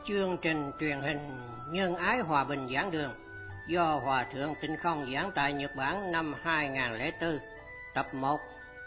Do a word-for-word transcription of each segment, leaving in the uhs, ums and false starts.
Chương trình truyền hình Nhân ái hòa bình giảng đường do Hòa thượng Tịnh Không giảng tại Nhật Bản năm hai nghìn lẻ bốn, tập một.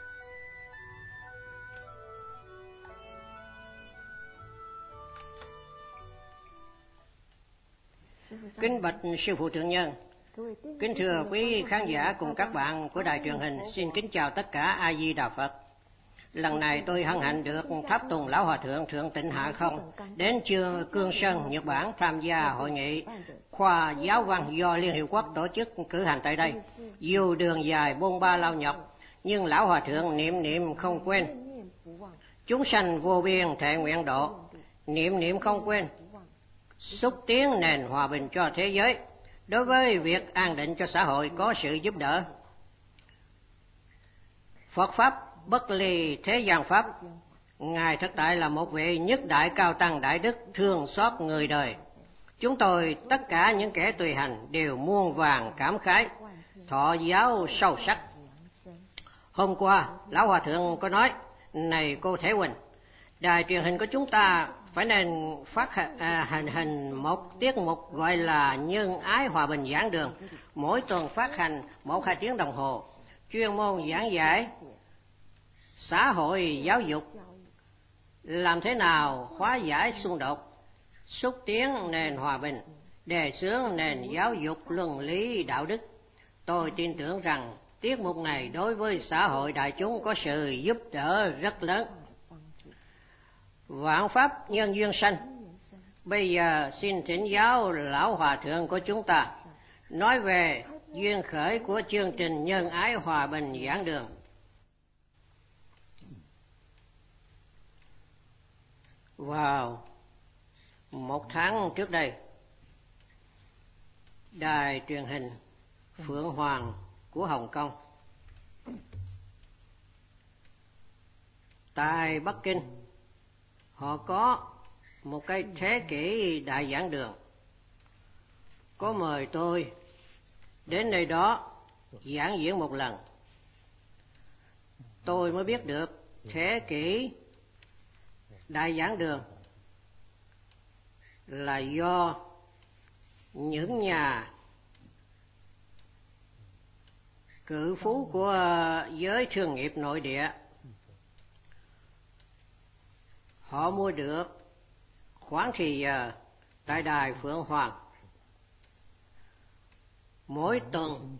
Kính bạch sư phụ thượng nhân, kính thưa quý khán giả cùng các bạn của đài truyền hình, xin kính chào tất cả A Di Đà Phật. Lần này tôi hân hạnh được tháp tùng lão hòa thượng Thượng Tịnh Hạ Không đến trường Cương Sơn, Nhật Bản tham gia hội nghị khoa giáo văn do Liên Hiệp Quốc tổ chức cử hành tại đây. Dù đường dài bôn ba lao nhọc, nhưng lão hòa thượng niệm niệm không quên. Chúng sanh vô biên thệ nguyện độ, niệm niệm không quên. Xúc tiến nền hòa bình cho thế giới. Đối với việc an định cho xã hội có sự giúp đỡ. Phật Pháp bất ly thế gian Pháp. Ngài thực tại là một vị nhất đại cao tăng đại đức, thương xót người đời. Chúng tôi tất cả những kẻ tùy hành đều muôn vàn cảm khái, thọ giáo sâu sắc. Hôm qua lão hòa thượng có nói: này cô Thế Huỳnh, đài truyền hình của chúng ta phải nên phát à, hành hình một tiết mục gọi là Nhân ái hòa bình giảng đường, mỗi tuần phát hành một hai tiếng đồng hồ, chuyên môn giảng giải xã hội giáo dục, làm thế nào hóa giải xung đột, xúc tiến nền hòa bình, đề xướng nền giáo dục luân lý đạo đức. Tôi tin tưởng rằng tiết mục này đối với xã hội đại chúng có sự giúp đỡ rất lớn. Vạn pháp nhân duyên sanh. Bây giờ xin thỉnh giáo lão hòa thượng của chúng ta nói về duyên khởi của chương trình Nhân ái hòa bình giảng đường. Vào một tháng trước đây, đài truyền hình Phượng Hoàng của Hồng Kông tại Bắc Kinh, họ có một cái thế kỷ đại giảng đường, có mời tôi đến nơi đó giảng diễn một lần. Tôi mới biết được thế kỷ đại giảng đường là do những nhà cự phú của giới thương nghiệp nội địa họ mua được khoảng thì giờ tại đài Phượng Hoàng. Mỗi tuần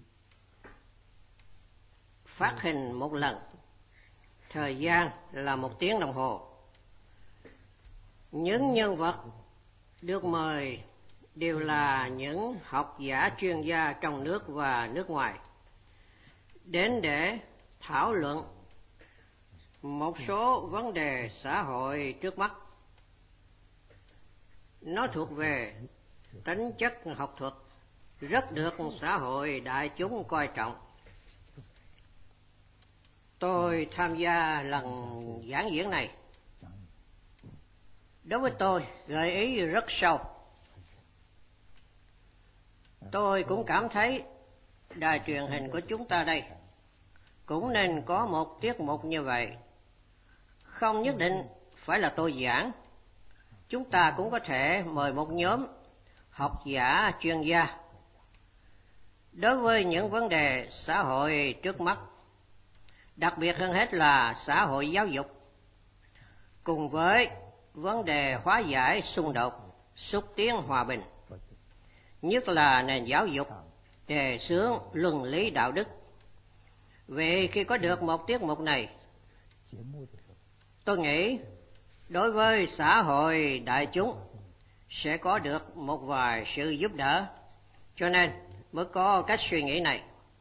phát hình một lần, thời gian là một tiếng đồng hồ. Những nhân vật được mời đều là những học giả chuyên gia trong nước và nước ngoài, đến để thảo luận một số vấn đề xã hội trước mắt. Nó thuộc về tính chất học thuật, rất được xã hội đại chúng coi trọng. Tôi tham gia lần giảng diễn này, đối với tôi gợi ý rất sâu. Tôi cũng cảm thấy đài truyền hình của chúng ta đây cũng nên có một tiết mục như vậy. Không nhất định phải là tôi giảng, chúng ta cũng có thể mời một nhóm học giả chuyên gia đối với những vấn đề xã hội trước mắt, đặc biệt hơn hết là xã hội giáo dục, cùng với vấn đề hóa giải xung đột, xúc tiến hòa bình, nhất là nền giáo dục, đề xướng luân lý đạo đức. Vì khi có được một tiết mục này, tôi nghĩ đối với xã hội đại chúng sẽ có được một vài sự giúp đỡ, cho nên mới có cách suy nghĩ này.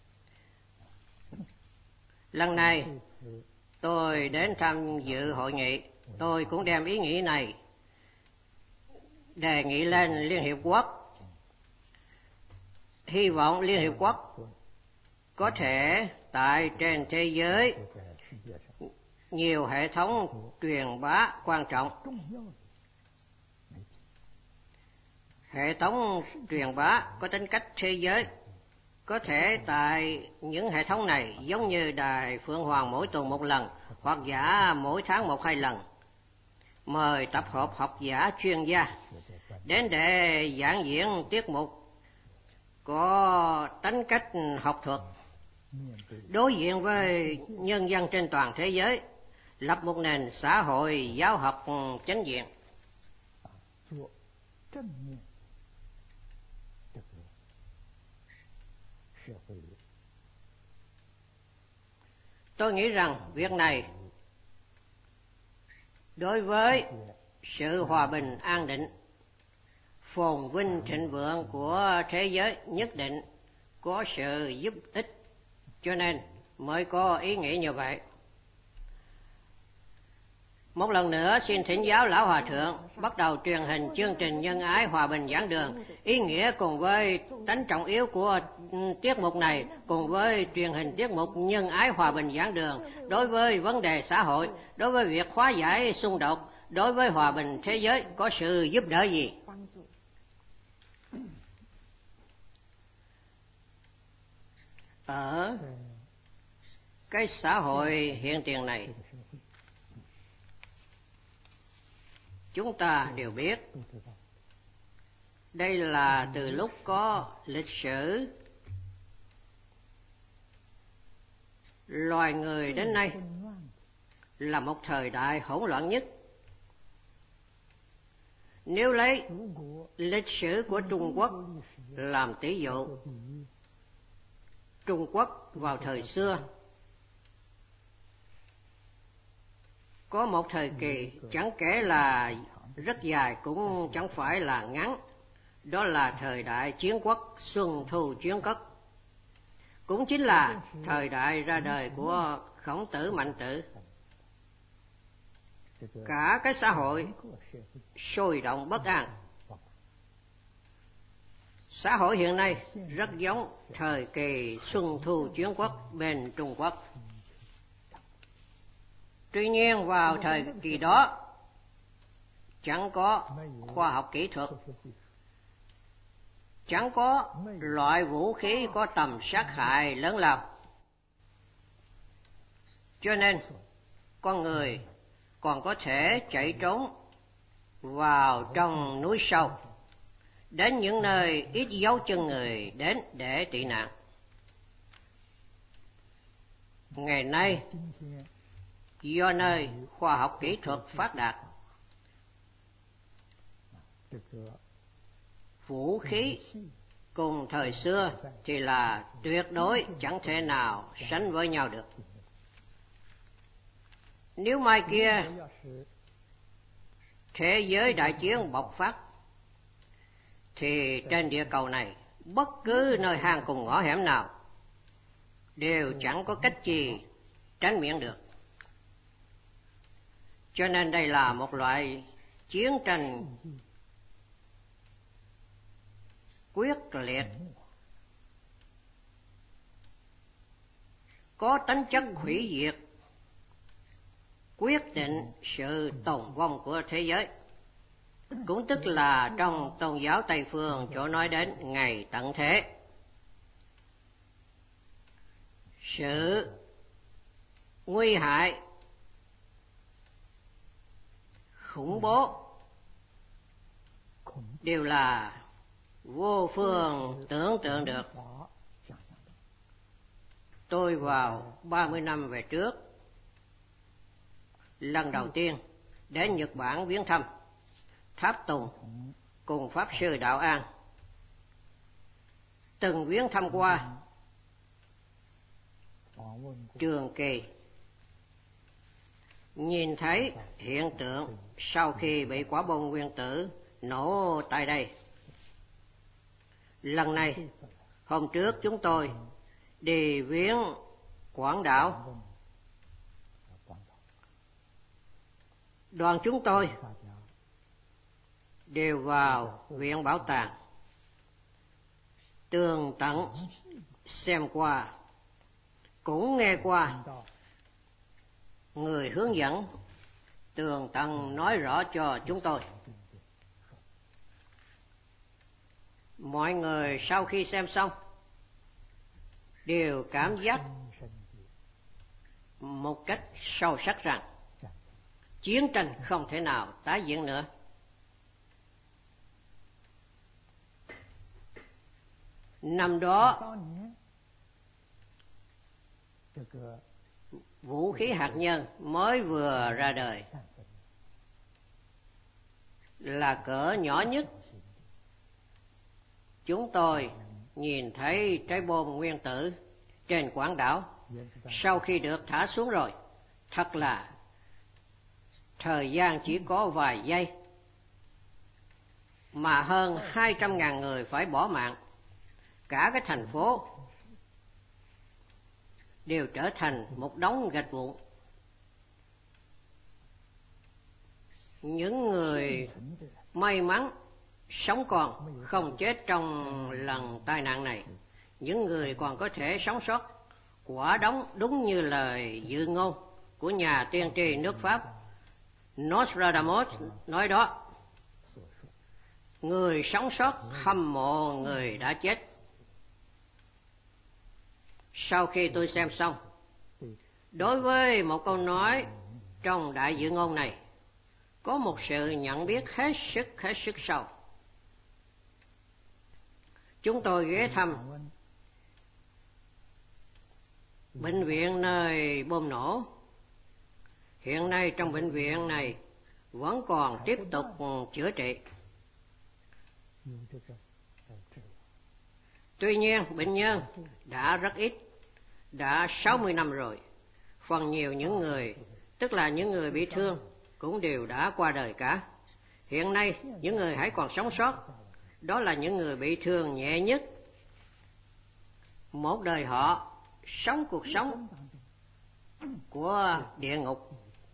Lần này tôi đến tham dự hội nghị, tôi cũng đem ý nghĩ này đề nghị lên Liên Hiệp Quốc. Hy vọng Liên Hiệp Quốc có thể tại trên thế giới nhiều hệ thống truyền bá quan trọng. Hệ thống truyền bá có tính cách thế giới, có thể tại những hệ thống này giống như đài Phượng Hoàng mỗi tuần một lần, hoặc giả mỗi tháng một hai lần, mời tập hợp học giả chuyên gia đến để giảng diễn tiết mục có tính cách học thuật, đối diện với nhân dân trên toàn thế giới, lập một nền xã hội giáo học chánh diện. Tôi nghĩ rằng việc này đối với sự hòa bình an định, phồn vinh thịnh vượng của thế giới nhất định có sự giúp ích, cho nên mới có ý nghĩ như vậy. Một lần nữa xin thỉnh giáo lão hòa thượng bắt đầu truyền hình chương trình Nhân ái hòa bình giảng đường. Ý nghĩa cùng với tính trọng yếu của tiết mục này cùng với truyền hình tiết mục Nhân ái hòa bình giảng đường đối với vấn đề xã hội, đối với việc hóa giải xung đột, đối với hòa bình thế giới có sự giúp đỡ gì? Ở cái xã hội hiện tiền này, chúng ta đều biết đây là từ lúc có lịch sử loài người đến nay là một thời đại hỗn loạn nhất. Nếu lấy lịch sử của Trung Quốc làm tỷ dụ, Trung Quốc vào thời xưa có một thời kỳ chẳng kể là rất dài cũng chẳng phải là ngắn, đó là thời đại chiến quốc Xuân Thu Chiến Quốc, cũng chính là thời đại ra đời của Khổng Tử Mạnh Tử. Cả cái xã hội sôi động bất an. Xã hội hiện nay rất giống thời kỳ Xuân Thu Chiến Quốc bên Trung Quốc. Tuy nhiên vào thời kỳ đó chẳng có khoa học kỹ thuật, chẳng có loại vũ khí có tầm sát hại lớn lao, cho nên con người còn có thể chạy trốn vào trong núi sâu, đến những nơi ít dấu chân người đến để tị nạn. Ngày nay, do nơi khoa học kỹ thuật phát đạt, vũ khí cùng thời xưa thì là tuyệt đối chẳng thể nào sánh với nhau được. Nếu mai kia thế giới đại chiến bộc phát thì trên địa cầu này bất cứ nơi hang cùng ngõ hẻm nào đều chẳng có cách gì tránh miễn được. Cho nên đây là một loại chiến tranh quyết liệt, có tính chất hủy diệt, quyết định sự tồn vong của thế giới. Cũng tức là trong tôn giáo Tây phương chỗ nói đến ngày tận thế. Sự nguy hại, khủng bố đều là vô phương tưởng tượng được. Tôi vào ba mươi năm về trước, lần đầu tiên đến Nhật Bản viếng thăm Tháp Tùng cùng Pháp Sư Đạo An. Từng viếng thăm qua Trường Kỳ, nhìn thấy hiện tượng sau khi bị quả bom nguyên tử nổ tại đây. Lần này, hôm trước chúng tôi đi viếng Quảng Đảo. Đoàn chúng tôi đều vào viện bảo tàng, tường tận xem qua, cũng nghe qua người hướng dẫn tường tận nói rõ cho chúng tôi. Mọi người sau khi xem xong đều cảm giác một cách sâu sắc rằng chiến tranh không thể nào tái diễn nữa. Năm đó, vũ khí hạt nhân mới vừa ra đời, là cỡ nhỏ nhất. Chúng tôi nhìn thấy trái bom nguyên tử trên quảng đảo sau khi được thả xuống rồi. Thật là thời gian chỉ có vài giây mà hơn hai trăm ngàn người phải bỏ mạng. Cả cái thành phố đều trở thành một đống gạch vụn. Những người may mắn sống còn không chết trong lần tai nạn này, những người còn có thể sống sót, quả đống đúng như lời dự ngôn của nhà tiên tri nước Pháp Nostradamus nói đó. Người sống sót hâm mộ người đã chết. Sau khi tôi xem xong, đối với một câu nói trong đại dự ngôn này, có một sự nhận biết hết sức hết sức sâu. Chúng tôi ghé thăm bệnh viện nơi bom nổ. Hiện nay trong bệnh viện này vẫn còn tiếp tục chữa trị. Tuy nhiên bệnh nhân đã rất ít, đã sáu mươi năm rồi. Phần nhiều những người, tức là những người bị thương, cũng đều đã qua đời cả. Hiện nay những người hãy còn sống sót, đó là những người bị thương nhẹ nhất. Một đời họ sống cuộc sống của địa ngục.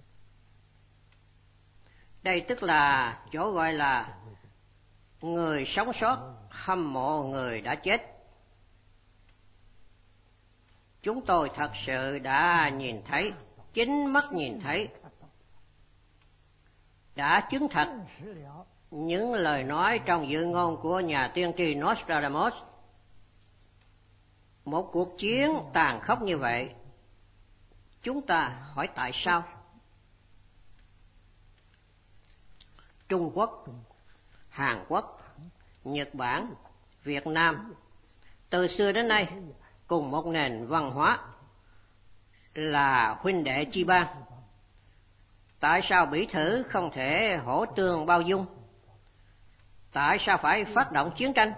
Đây tức là chỗ gọi là người sống sót hâm mộ người đã chết. Chúng tôi thật sự đã nhìn thấy, chính mắt nhìn thấy, đã chứng thật những lời nói trong dự ngôn của nhà tiên tri Nostradamus. Một cuộc chiến tàn khốc như vậy, chúng ta hỏi tại sao? Trung Quốc, Hàn Quốc, Nhật Bản, Việt Nam từ xưa đến nay cùng một nền văn hóa là huynh đệ chi ban. Tại sao Bỉ thử không thể hỗ tương bao dung? Tại sao phải phát động chiến tranh?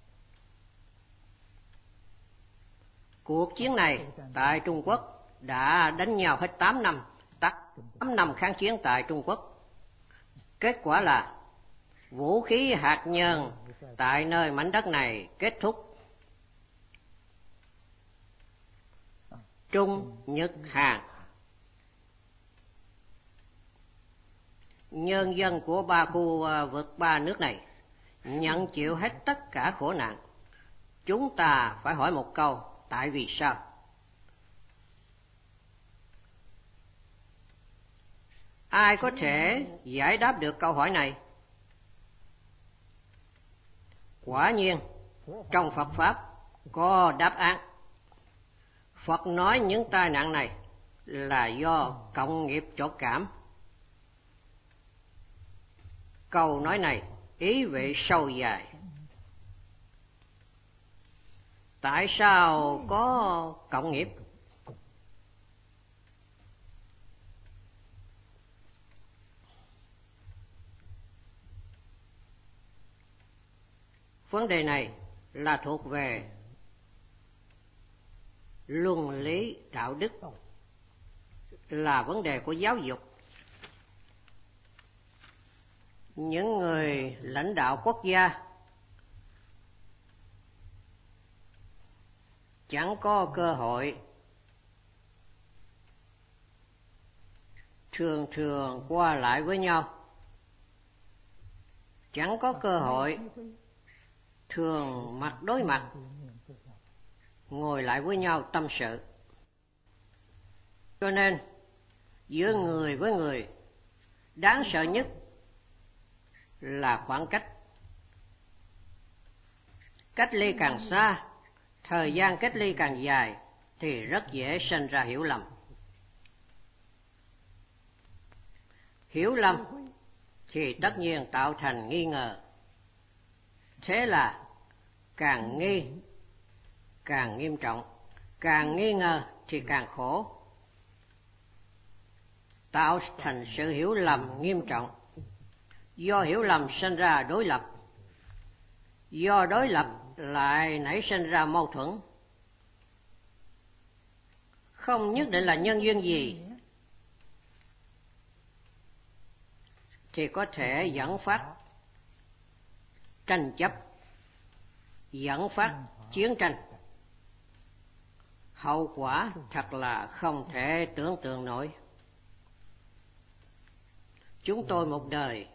Cuộc chiến này tại Trung Quốc đã đánh nhau hết tám năm, tám năm kháng chiến tại Trung Quốc. Kết quả là vũ khí hạt nhân tại nơi mảnh đất này kết thúc. Trung, Nhật, Hàn, nhân dân của ba khu vực ba nước này nhận chịu hết tất cả khổ nạn. Chúng ta phải hỏi một câu, tại vì sao? Ai có thể giải đáp được câu hỏi này? Quả nhiên, trong Phật Pháp có đáp án. Phật nói những tai nạn này là do cộng nghiệp chỗ cảm. Câu nói này ý vị sâu dài. Tại sao có cộng nghiệp? Vấn đề này là thuộc về luân lý đạo đức, là vấn đề của giáo dục. Những người lãnh đạo quốc gia chẳng có cơ hội thường thường qua lại với nhau, chẳng có cơ hội thường mặt đối mặt ngồi lại với nhau tâm sự. Cho nên giữa người với người, đáng sợ nhất là khoảng cách. Cách ly càng xa, thời gian cách ly càng dài thì rất dễ sinh ra hiểu lầm. Hiểu lầm thì tất nhiên tạo thành nghi ngờ. Thế là càng nghi càng nghiêm trọng, càng nghi ngờ thì càng khổ, tạo thành sự hiểu lầm nghiêm trọng. Do hiểu lầm sinh ra đối lập, do đối lập lại nảy sinh ra mâu thuẫn. Không nhất định là nhân duyên gì thì có thể dẫn phát tranh chấp, dẫn phát chiến tranh. Hậu quả thật là không thể tưởng tượng nổi. Chúng tôi một đời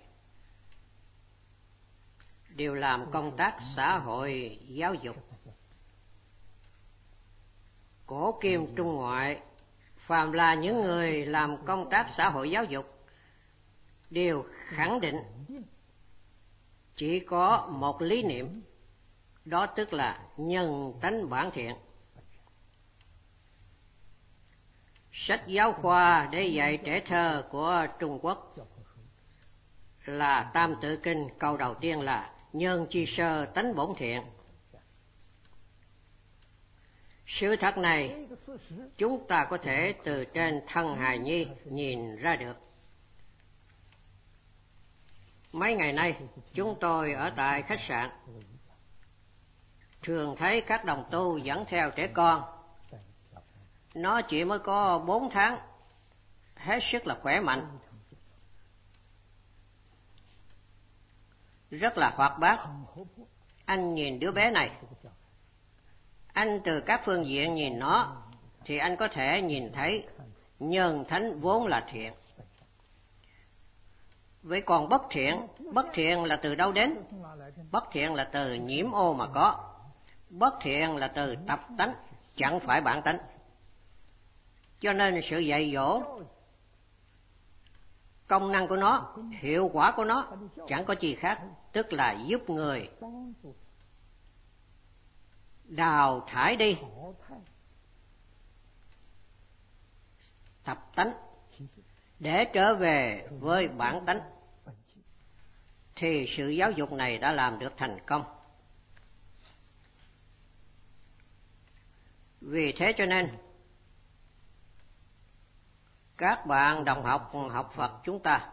đều làm công tác xã hội giáo dục. Cổ kim trung ngoại, phàm là những người làm công tác xã hội giáo dục đều khẳng định chỉ có một lý niệm, đó tức là nhân tánh bản thiện. Sách giáo khoa để dạy trẻ thơ của Trung Quốc là Tam Tự Kinh, câu đầu tiên là nhân chi sơ tánh bổn thiện. Sự thật này chúng ta có thể từ trên thân hài nhi nhìn ra được. Mấy ngày nay chúng tôi ở tại khách sạn, thường thấy các đồng tu dẫn theo trẻ con. Nó chỉ mới có bốn tháng, hết sức là khỏe mạnh, rất là hoạt bát. Anh nhìn đứa bé này, anh từ các phương diện nhìn nó thì anh có thể nhìn thấy nhân thánh vốn là thiện. Vậy còn bất thiện, bất thiện là từ đâu đến? Bất thiện là từ nhiễm ô mà có. Bất thiện là từ tập tánh, chẳng phải bản tánh. Cho nên sự dạy dỗ, công năng của nó, hiệu quả của nó chẳng có gì khác, tức là giúp người đào thải đi tập tánh để trở về với bản tánh. Thì sự giáo dục này đã làm được thành công. Vì thế cho nên các bạn đồng học học Phật chúng ta,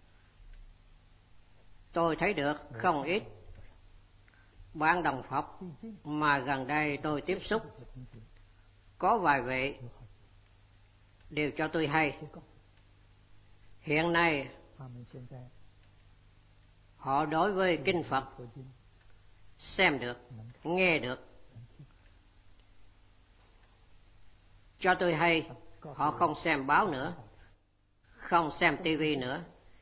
tôi thấy được không ít bạn đồng học mà gần đây tôi tiếp xúc, có vài vị đều cho tôi hay hiện nay họ đối với kinh Phật xem được, nghe được, cho tôi hay họ không xem báo nữa, không xem tivi nữa.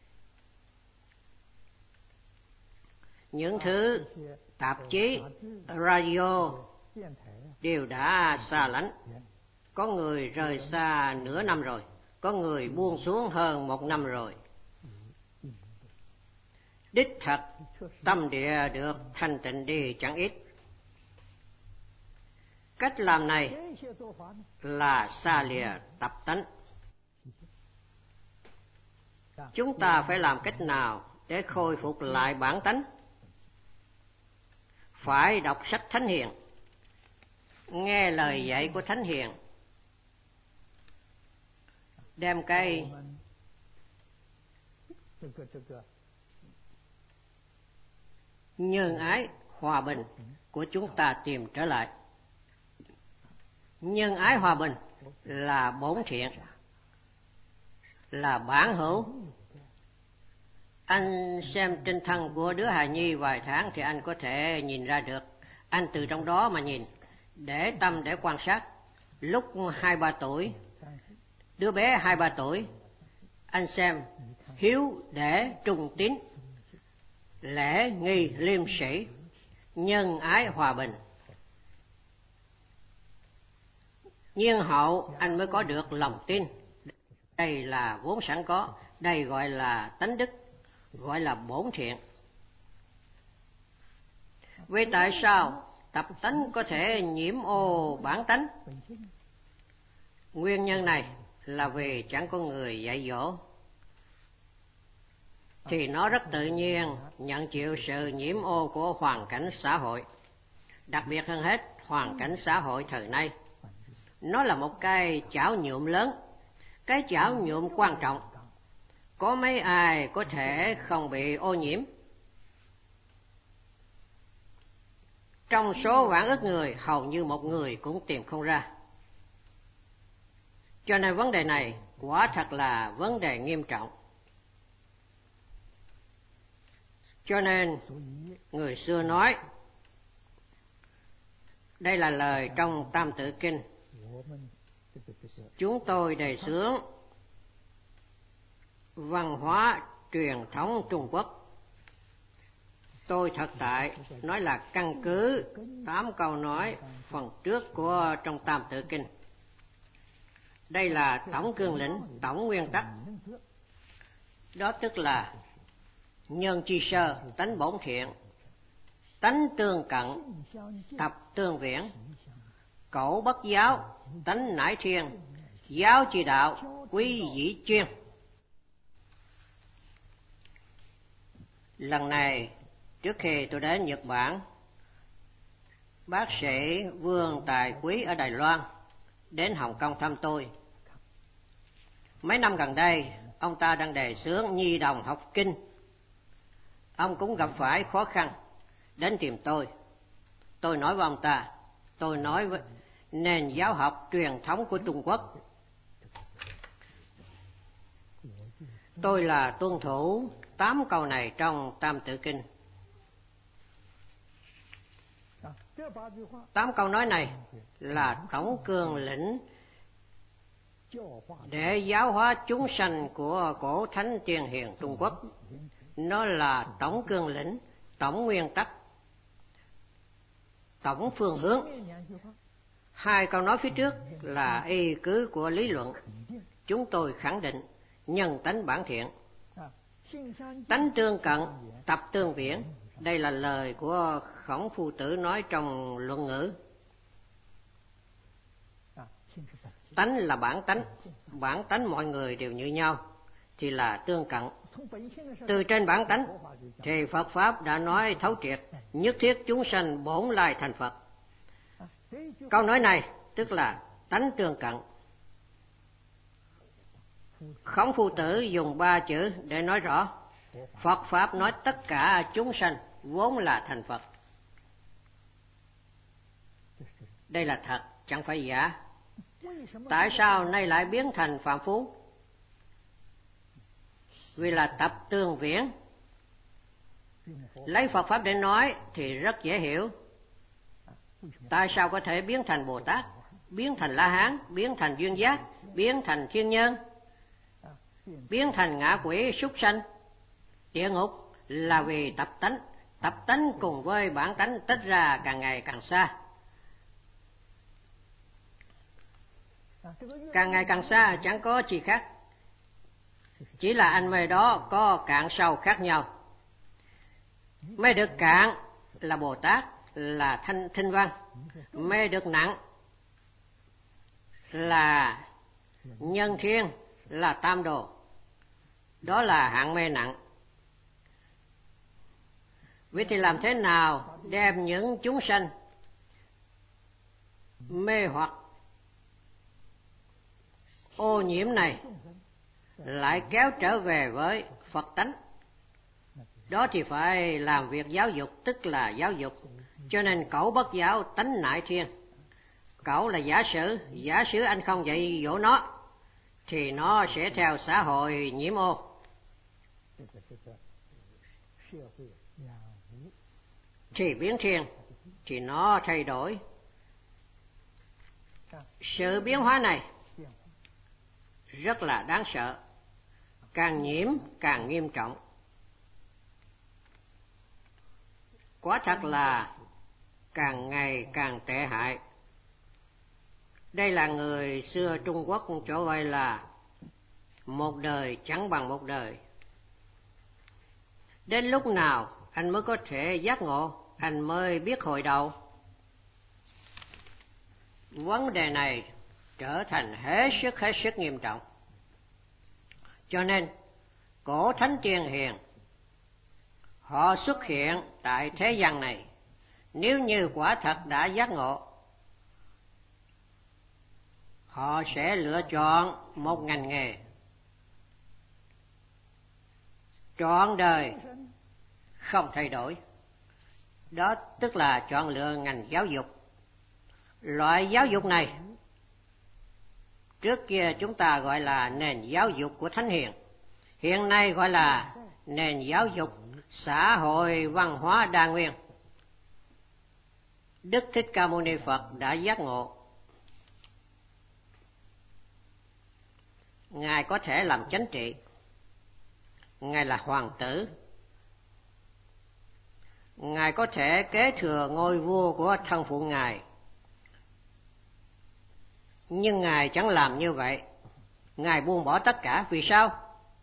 Những thứ tạp chí, radio đều đã xa lánh. Có người rời xa nửa năm rồi, có người buông xuống hơn một năm rồi. Đích thật tâm địa được thanh tịnh đi chẳng ít. Cách làm này là xa lìa tập tánh. Chúng ta phải làm cách nào để khôi phục lại bản tánh? Phải đọc sách Thánh Hiền, nghe lời dạy của Thánh Hiền, đem cái nhân ái hòa bình của chúng ta tìm trở lại. Nhân ái hòa bình là bổn thiện, là bản hữu. Anh xem trên thân của đứa hài nhi vài tháng thì anh có thể nhìn ra được. Anh từ trong đó mà nhìn, để tâm để quan sát. Lúc hai ba tuổi, đứa bé hai ba tuổi, anh xem hiếu để trung tín, lễ nghi liêm sĩ, nhân ái hòa bình. Nhiên hậu anh mới có được lòng tin. Đây là vốn sẵn có, đây gọi là tánh đức, gọi là bổn thiện. Vì tại sao tập tánh có thể nhiễm ô bản tánh? Nguyên nhân này là vì chẳng có người dạy dỗ. thì nó rất tự nhiên nhận chịu sự nhiễm ô của hoàn cảnh xã hội. Đặc biệt hơn hết, hoàn cảnh xã hội thời nay. Nó là một cái chảo nhuộm lớn, cái chảo nhuộm quan trọng. Có mấy ai có thể không bị ô nhiễm? Trong số vạn ức người, hầu như một người cũng tìm không ra. Cho nên vấn đề này quả thật là vấn đề nghiêm trọng. Cho nên người xưa nói, đây là lời trong Tam Tự Kinh, chúng tôi đề xướng văn hóa truyền thống Trung Quốc. Tôi thật tại nói là căn cứ tám câu nói phần trước của trong Tam Tự Kinh. Đây là tổng cương lĩnh, tổng nguyên tắc. Đó tức là nhân chi sơ, tánh bổn thiện, tánh tương cận, tập tương viễn, cẩu bất giáo, tánh nải thiên, giáo chi đạo, quý dĩ chuyên. Lần này, trước khi tôi đến Nhật Bản, bác sĩ Vương Tài Quý ở Đài Loan đến Hồng Kông thăm tôi. Mấy năm gần đây, ông ta đang đề xướng nhi đồng học kinh. Ông cũng gặp phải khó khăn, đến tìm tôi. Tôi nói với ông ta, tôi nói với nền giáo học truyền thống của Trung Quốc. Tôi là tuân thủ tám câu này trong Tam Tự Kinh. Tám câu nói này là tổng cương lĩnh để giáo hóa chúng sanh của cổ thánh tiên hiền Trung Quốc. Nó là tổng cương lĩnh, tổng nguyên tắc, tổng phương hướng. Hai câu nói phía trước là y cứ của lý luận. Chúng tôi khẳng định nhân tánh bản thiện, tánh tương cận, tập tương viễn. Đây là lời của Khổng Phu Tử nói trong Luận Ngữ. Tánh là bản tánh, bản tánh mọi người đều như nhau, thì là tương cận. Từ trên bản tánh thì Phật Pháp đã nói thấu triệt, nhất thiết chúng sanh bổn lai thành Phật. Câu nói này tức là tánh tương cận. Khổng Phu Tử dùng ba chữ để nói rõ. Phật Pháp nói tất cả chúng sanh vốn là thành Phật. Đây là thật, chẳng phải giả. Tại sao nay lại biến thành phàm phu? Vì là tập tương viễn. Lấy Phật Pháp để nói thì rất dễ hiểu. Tại sao có thể biến thành Bồ Tát, biến thành La Hán, biến thành duyên giác, biến thành thiên nhân, biến thành ngạ quỷ súc sanh, địa ngục? Là vì tập tánh. Tập tánh cùng với bản tánh tách ra càng ngày càng xa. Càng ngày càng xa chẳng có chi khác, chỉ là anh mê đó có cạn sâu khác nhau. Mê được cạn là Bồ Tát, là thanh Thinh Văn. Mê được nặng là Nhân Thiên, là Tam Đồ. Đó là hạng mê nặng. Vậy thì làm thế nào đem những chúng sanh mê hoặc ô nhiễm này lại kéo trở về với Phật tánh? Đó thì phải làm việc giáo dục, tức là giáo dục. Cho nên cẩu bất giáo, tánh nại thiên. Cẩu là giả sử, giả sử anh không dạy dỗ nó thì nó sẽ theo xã hội nhiễm ô. Thì biến thiên, thì nó thay đổi. Sự biến hóa này rất là đáng sợ, càng nhiễm càng nghiêm trọng. Quả thật là càng ngày càng tệ hại. Đây là người xưa Trung Quốc chỗ gọi là một đời chẳng bằng một đời. Đến lúc nào anh mới có thể giác ngộ, anh mới biết hồi đầu? Vấn đề này trở thành hết sức hết sức nghiêm trọng. Cho nên cổ thánh tiên hiền Họ xuất hiện tại thế gian này, nếu như quả thật đã giác ngộ, họ sẽ lựa chọn một ngành nghề trọn đời không thay đổi. Đó tức là chọn lựa ngành giáo dục. Loại giáo dục này trước kia chúng ta gọi là nền giáo dục của Thánh Hiền, hiện nay gọi là nền giáo dục xã hội văn hóa đa nguyên. Đức Thích Ca Mâu Ni Phật đã giác ngộ. Ngài có thể làm chánh trị. Ngài là hoàng tử. Ngài có thể kế thừa ngôi vua của thân phụ Ngài. Nhưng Ngài chẳng làm như vậy. Ngài buông bỏ tất cả. Vì sao?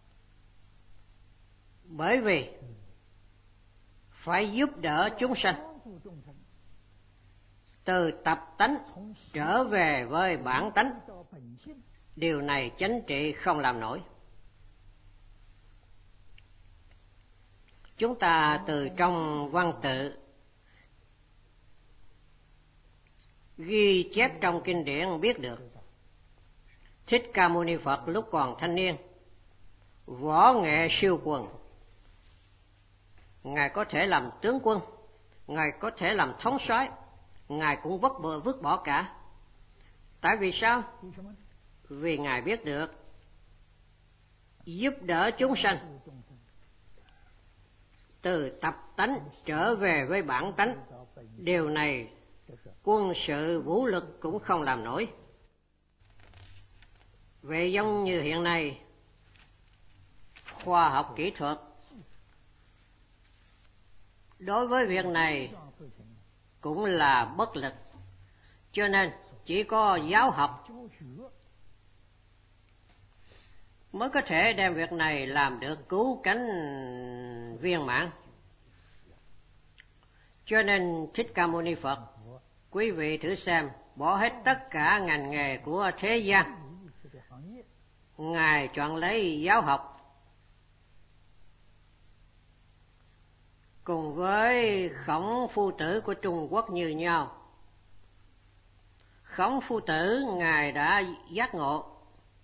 Bởi vì phải giúp đỡ chúng sanh từ tập tánh trở về với bản tánh. Điều này chánh trị không làm nổi. Chúng ta từ trong văn tự ghi chép trong kinh điển biết được Thích Ca Mâu Ni Phật lúc còn thanh niên, võ nghệ siêu quần. Ngài có thể làm tướng quân, Ngài có thể làm thống soái, Ngài cũng vứt bỏ, vứt bỏ cả. Tại vì sao? Vì Ngài biết được giúp đỡ chúng sanh từ tập tánh trở về với bản tánh. Điều này quân sự vũ lực cũng không làm nổi. Vậy giống như hiện nay khoa học kỹ thuật đối với việc này cũng là bất lực, cho nên chỉ có giáo học mới có thể đem việc này làm được cứu cánh viên mãn. Cho nên Thích Ca Mâu Ni Phật, quý vị thử xem, bỏ hết tất cả ngành nghề của thế gian, Ngài chọn lấy giáo học. Cùng với Khổng Phu Tử của Trung Quốc như nhau. Khổng Phu Tử Ngài đã giác ngộ,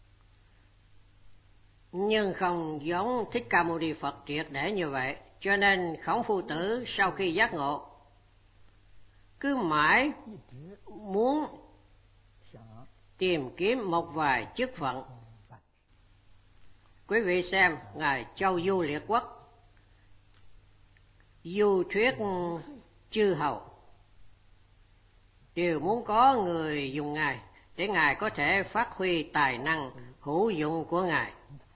nhưng không giống Thích Ca Mâu Ni Phật triệt để như vậy. Cho nên Khổng Phu Tử sau khi giác ngộ cứ mãi muốn tìm kiếm một vài chức phận. Quý vị xem, Ngài Châu Du Liệt Quốc du thuyết chư hầu đều muốn có người dùng Ngài để Ngài có thể phát huy tài năng hữu dụng của Ngài,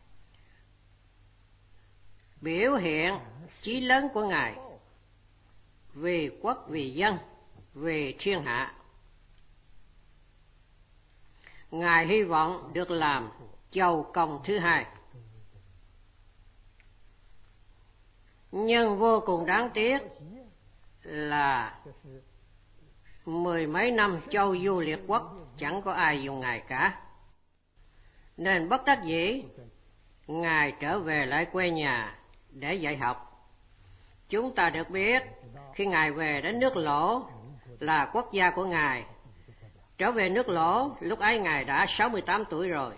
biểu hiện chí lớn của Ngài vì quốc, vì dân, vì thiên hạ. Ngài hy vọng được làm châu công thứ hai. Nhưng vô cùng đáng tiếc là mười mấy năm Châu Du Liệt Quốc chẳng có ai dùng Ngài cả. Nên bất đắc dĩ, Ngài trở về lại quê nhà để dạy học. Chúng ta được biết, khi Ngài về đến nước Lỗ là quốc gia của Ngài, trở về nước Lỗ, lúc ấy Ngài đã sáu mươi tám tuổi rồi.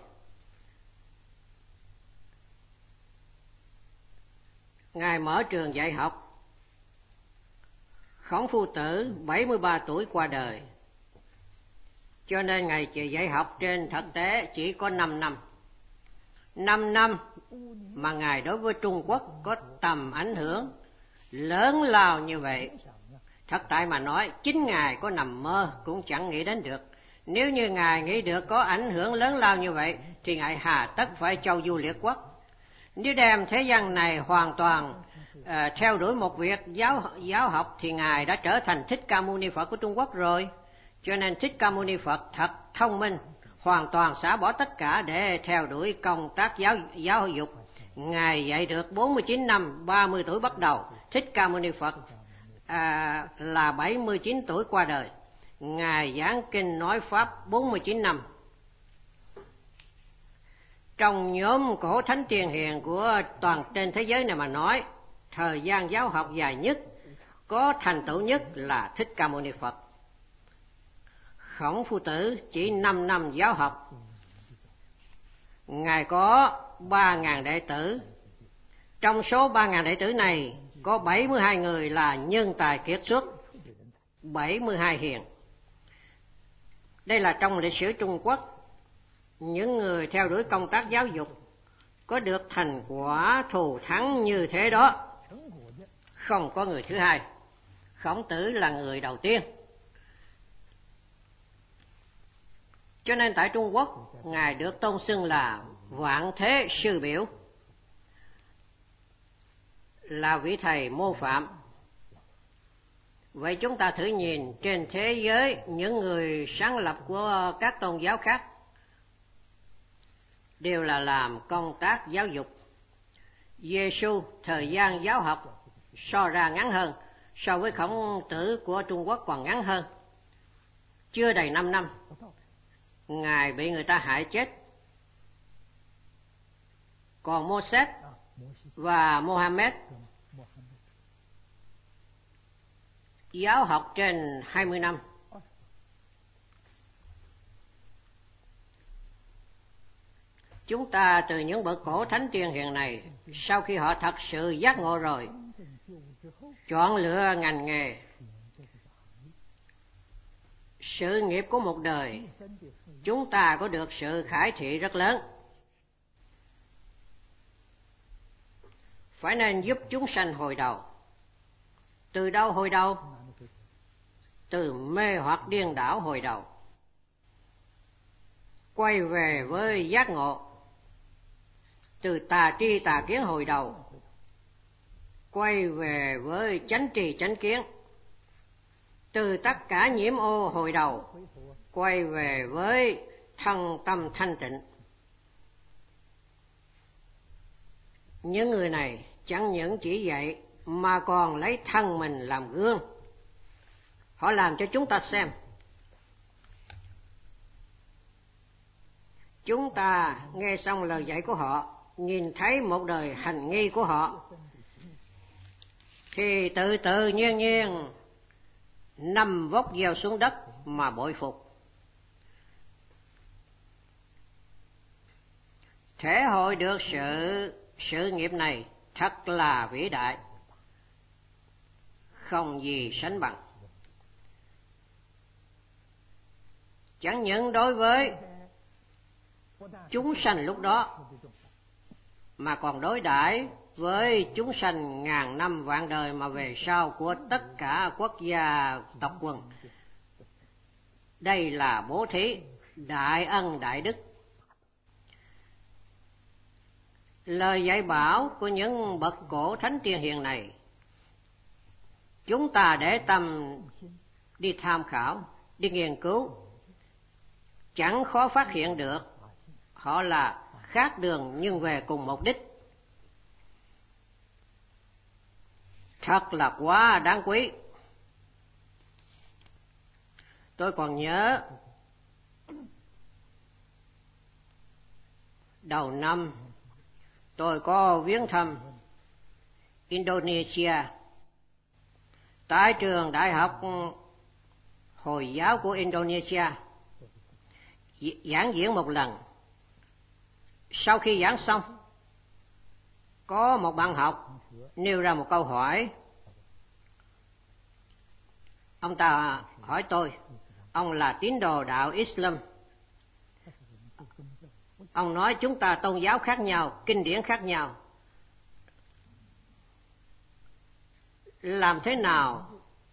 Ngài mở trường dạy học. Khổng Phu Tử bảy mươi ba tuổi qua đời, cho nên Ngài chỉ dạy học trên thực tế chỉ có năm năm. Năm năm mà Ngài đối với Trung Quốc có tầm ảnh hưởng lớn lao như vậy. Thật tại mà nói, chính Ngài có nằm mơ cũng chẳng nghĩ đến được. Nếu như Ngài nghĩ được có ảnh hưởng lớn lao như vậy, thì Ngài hà tất phải Châu Du Liệt Quốc. Nếu đem thế gian này hoàn toàn uh, theo đuổi một việc giáo giáo học thì Ngài đã trở thành Thích Ca Mâu Ni Phật của Trung Quốc rồi. Cho nên Thích Ca Mâu Ni Phật thật thông minh, hoàn toàn xả bỏ tất cả để theo đuổi công tác giáo giáo dục. Ngài dạy được bốn mươi chín năm, ba mươi tuổi bắt đầu. Thích Ca Mâu Ni Phật à, là bảy mươi chín tuổi qua đời. Ngài giảng kinh nói pháp bốn mươi chín năm. Trong nhóm cổ thánh tiền hiền của toàn trên thế giới này mà nói thời gian giáo học dài nhất, có thành tựu nhất là Thích Ca Mâu Ni Phật. Khổng Phu Tử chỉ năm năm giáo học. Ngài có ba ngàn đệ tử. Trong số ba ngàn đệ tử này, có bảy mươi hai người là nhân tài kiệt xuất, bảy mươi hai hiền. Đây là trong lịch sử Trung Quốc, những người theo đuổi công tác giáo dục có được thành quả thù thắng như thế đó, không có người thứ hai. Khổng Tử là người đầu tiên. Cho nên tại Trung Quốc, Ngài được tôn xưng là Vạn Thế Sư Biểu, là vị thầy mô phạm. Vậy chúng ta thử nhìn trên thế giới những người sáng lập của các tôn giáo khác đều là làm công tác giáo dục. Giê-xu thời gian giáo học so ra ngắn hơn, so với Khổng Tử của Trung Quốc còn ngắn hơn. Chưa đầy năm năm, Ngài bị người ta hại chết. Còn Mô-sét và Mô-ha-mét giáo học trên hai mươi năm. Chúng ta từ những bậc cổ thánh tiên hiền này, sau khi họ thật sự giác ngộ rồi, chọn lựa ngành nghề, sự nghiệp của một đời, chúng ta có được sự khải thị rất lớn. Phải nên giúp chúng sanh hồi đầu. Từ đâu hồi đầu? Từ mê hoặc điên đảo hồi đầu, quay về với giác ngộ. Từ tà tri tà kiến hồi đầu, quay về với chánh trì chánh kiến. Từ tất cả nhiễm ô hồi đầu, quay về với thân tâm thanh tịnh. Những người này chẳng những chỉ dạy mà còn lấy thân mình làm gương. Họ làm cho chúng ta xem. Chúng ta nghe xong lời dạy của họ, nhìn thấy một đời hành nghi của họ, thì tự tự nhiên nhiên nằm vóc dèo xuống đất mà bội phục. Thể hội được sự sự nghiệp này thật là vĩ đại, không gì sánh bằng. Chẳng những đối với chúng sanh lúc đó, mà còn đối đãi với chúng sanh ngàn năm vạn đời mà về sau của tất cả quốc gia tộc quần. Đây là bố thí, đại ân đại đức. Lời dạy bảo của những bậc cổ thánh tiên hiền này, chúng ta để tâm đi tham khảo, đi nghiên cứu, chẳng khó phát hiện được họ là khác đường nhưng về cùng mục đích. Thật là quá đáng quý. Tôi còn nhớ đầu năm tôi có viếng thăm Indonesia tại trường đại học Hồi giáo của Indonesia, giảng diễn một lần. Sau khi giảng xong, có một bạn học nêu ra một câu hỏi. Ông ta hỏi tôi, ông là tín đồ đạo Islam. Ông nói chúng ta tôn giáo khác nhau, kinh điển khác nhau, làm thế nào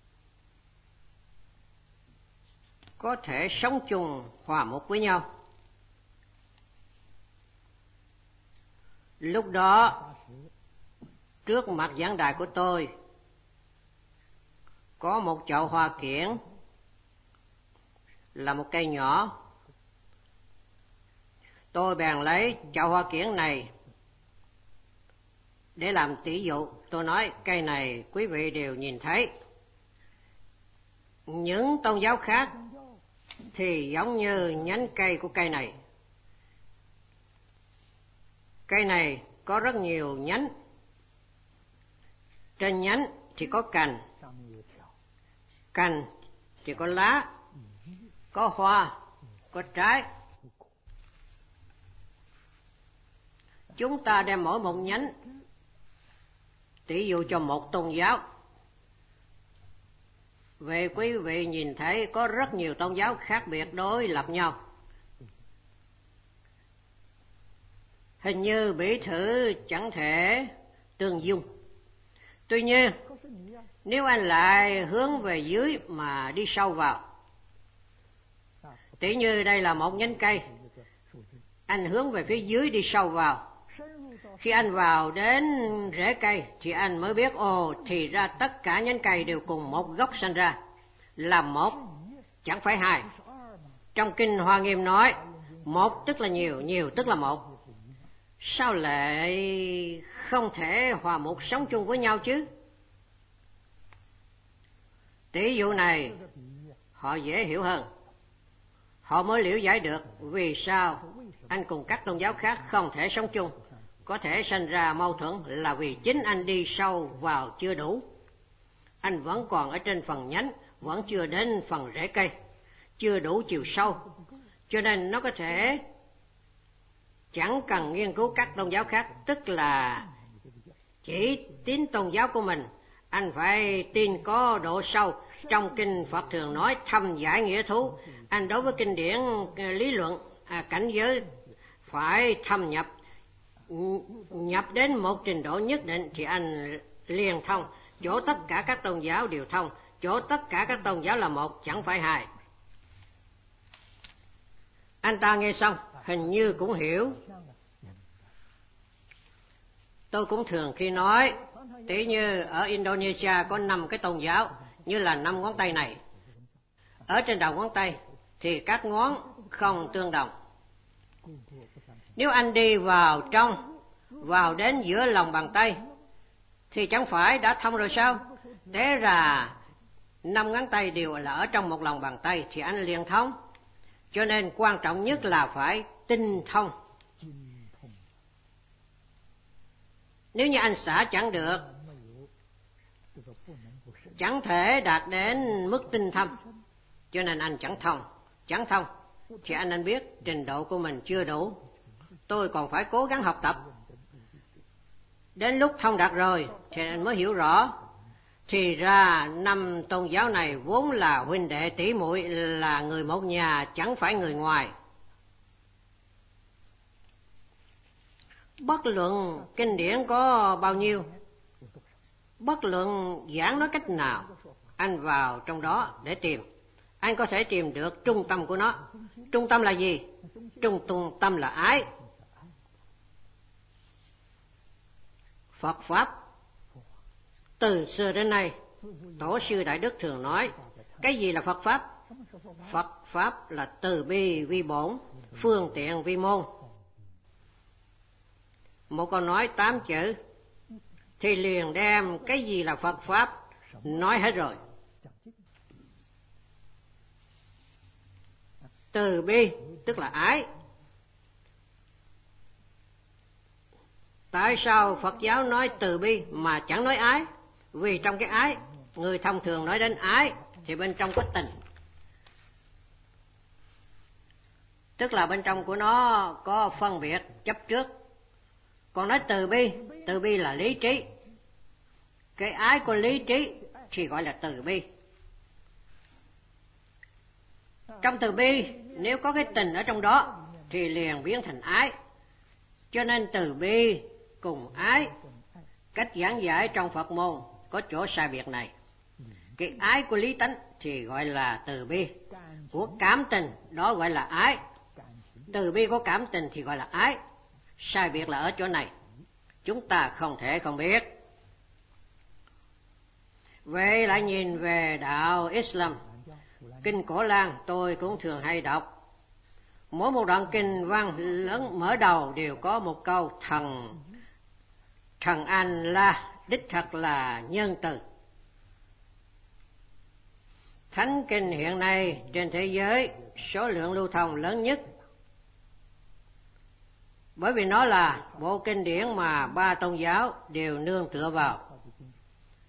có thể sống chung hòa một với nhau? Lúc đó, trước mặt giảng đài của tôi có một chậu hoa kiển, là một cây nhỏ. Tôi bèn lấy chậu hoa kiển này để làm tỷ dụ. Tôi nói cây này quý vị đều nhìn thấy. Những tôn giáo khác thì giống như nhánh cây của cây này. Cây này có rất nhiều nhánh. Trên nhánh thì có cành, cành thì có lá, có hoa, có trái. Chúng ta đem mỗi một nhánh tỷ dụ cho một tôn giáo. Về quý vị nhìn thấy có rất nhiều tôn giáo khác biệt đối lập nhau. Hình như bỉ thử chẳng thể tương dung. Tuy nhiên, nếu anh lại hướng về dưới mà đi sâu vào, tỉ như đây là một nhánh cây, anh hướng về phía dưới đi sâu vào. Khi anh vào đến rễ cây thì anh mới biết, ồ, thì ra tất cả nhánh cây đều cùng một gốc sanh ra, là một, chẳng phải hai. Trong Kinh Hoa Nghiêm nói, một tức là nhiều, nhiều tức là một. Sao lại không thể hòa một sống chung với nhau chứ? Tỷ dụ này họ dễ hiểu hơn. Họ mới liễu giải được vì sao anh cùng các tôn giáo khác không thể sống chung. Có thể sinh ra mâu thuẫn là vì chính anh đi sâu vào chưa đủ. Anh vẫn còn ở trên phần nhánh, vẫn chưa đến phần rễ cây, chưa đủ chiều sâu. Cho nên nó có thể chẳng cần nghiên cứu các tôn giáo khác, tức là chỉ tín tôn giáo của mình. Anh phải tin có độ sâu. Trong Kinh Phật thường nói thâm giải nghĩa thú. Anh đối với kinh điển lý luận à, cảnh giới phải thâm nhập, nhập đến một trình độ nhất định thì anh liền thông. Chỗ tất cả các tôn giáo đều thông, chỗ tất cả các tôn giáo là một, chẳng phải hai. Anh ta nghe xong hình như cũng hiểu. Tôi cũng thường khi nói, tỉ như ở Indonesia có năm cái tôn giáo, như là năm ngón tay này. Ở trên đầu ngón tay thì các ngón không tương đồng. Nếu anh đi vào trong, vào đến giữa lòng bàn tay, thì chẳng phải đã thông rồi sao? Thế ra năm ngón tay đều là ở trong một lòng bàn tay thì anh liền thông. Cho nên quan trọng nhất là phải tinh thông. Nếu như anh xả chẳng được, chẳng thể đạt đến mức tinh thâm, cho nên anh chẳng thông. Chẳng thông thì anh nên biết trình độ của mình chưa đủ. Tôi còn phải cố gắng học tập. Đến lúc thông đạt rồi thì anh mới hiểu rõ. Thì ra năm tôn giáo này vốn là huynh đệ tỷ muội, là người một nhà, chẳng phải người ngoài. Bất luận kinh điển có bao nhiêu, bất luận giảng nói cách nào, anh vào trong đó để tìm, anh có thể tìm được trung tâm của nó. Trung tâm là gì? Trung tâm là ái. Phật Pháp từ xưa đến nay, Tổ sư Đại Đức thường nói, cái gì là Phật Pháp? Phật Pháp là từ bi vi bổn, phương tiện vi môn. Một câu nói tám chữ thì liền đem cái gì là Phật Pháp nói hết rồi. Từ bi tức là ái. Tại sao Phật giáo nói từ bi mà chẳng nói ái? Vì trong cái ái, người thông thường nói đến ái thì bên trong có tình. Tức là bên trong của nó có phân biệt, chấp trước. Còn nói từ bi, từ bi là lý trí. Cái ái của lý trí thì gọi là từ bi. Trong từ bi, nếu có cái tình ở trong đó thì liền biến thành ái. Cho nên từ bi cùng ái, cách giảng giải trong Phật môn có chỗ sai biệt này. Cái ái của lý tánh thì gọi là từ bi, của cảm tình đó gọi là ái. Từ bi của cảm tình thì gọi là ái. Sai biệt là ở chỗ này, chúng ta không thể không biết. Vậy lại nhìn về đạo Islam, kinh Cổ Lan tôi cũng thường hay đọc. Mỗi một đoạn kinh văn lớn mở đầu đều có một câu thần thần Allah đích thật là nhân từ. Thánh kinh hiện nay trên thế giới số lượng lưu thông lớn nhất, bởi vì nó là bộ kinh điển mà ba tôn giáo đều nương tựa vào.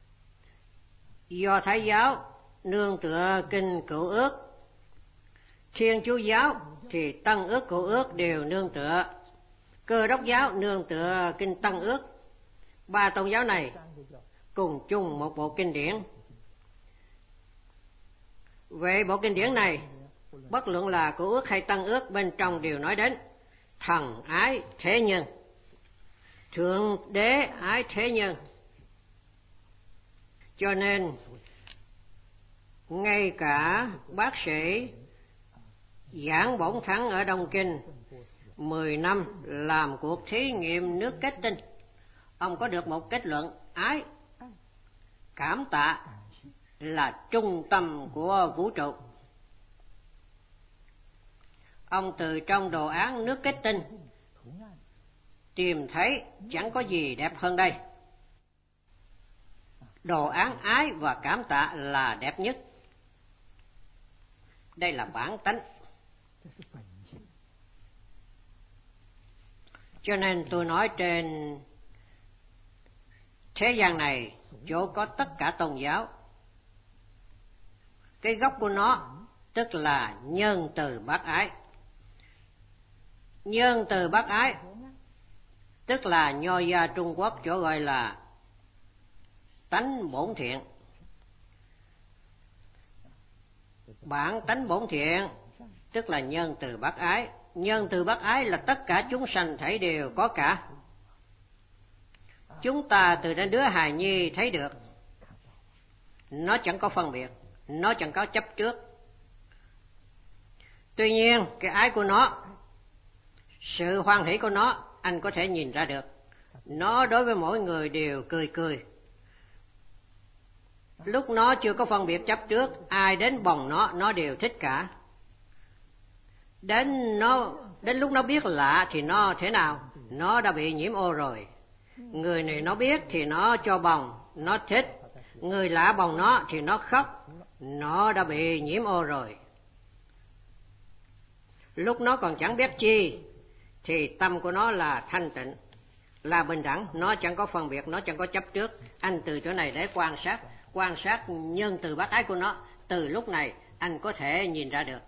Do Thái giáo nương tựa kinh Cựu Ước, Thiên Chúa giáo thì Tân Ước Cựu Ước đều nương tựa, Cơ Đốc giáo nương tựa kinh Tân Ước. Ba tôn giáo này cùng chung một bộ kinh điển. Về bộ kinh điển này, bất luận là Cựu Ước hay Tân Ước, bên trong đều nói đến thần ái thế nhân, Thượng Đế ái thế nhân. Cho nên ngay cả bác sĩ Giảng Bổn Thắng ở Đông Kinh mười năm làm cuộc thí nghiệm nước kết tinh, ông có được một kết luận: ái, cảm tạ là trung tâm của vũ trụ. Ông từ trong đồ án nước kết tinh tìm thấy chẳng có gì đẹp hơn đây. Đồ án ái và cảm tạ là đẹp nhất. Đây là bản tánh. Cho nên tôi nói trên thế gian này, chỗ có tất cả tôn giáo, cái gốc của nó tức là nhân từ bác ái. Nhân từ bác ái tức là nho gia Trung Quốc chỗ gọi là tánh bổn thiện. Bản tánh bổn thiện tức là nhân từ bác ái. Nhân từ bác ái là tất cả chúng sanh thảy đều có cả. Chúng ta từ đến đứa hài nhi thấy được, nó chẳng có phân biệt, nó chẳng có chấp trước. Tuy nhiên cái ái của nó, sự hoan hỷ của nó, anh có thể nhìn ra được. Nó đối với mỗi người đều cười cười. Lúc nó chưa có phân biệt chấp trước, ai đến bồng nó, nó đều thích cả. Đến nó đến lúc nó biết lạ thì nó thế nào? Nó đã bị nhiễm ô rồi. Người này nó biết thì nó cho bồng, nó thích. Người lạ bồng nó thì nó khóc, nó đã bị nhiễm ô rồi. Lúc nó còn chẳng biết chi thì tâm của nó là thanh tịnh, là bình đẳng, nó chẳng có phân biệt, nó chẳng có chấp trước. Anh từ chỗ này để quan sát, quan sát nhân từ bác ái của nó, từ lúc này anh có thể nhìn ra được.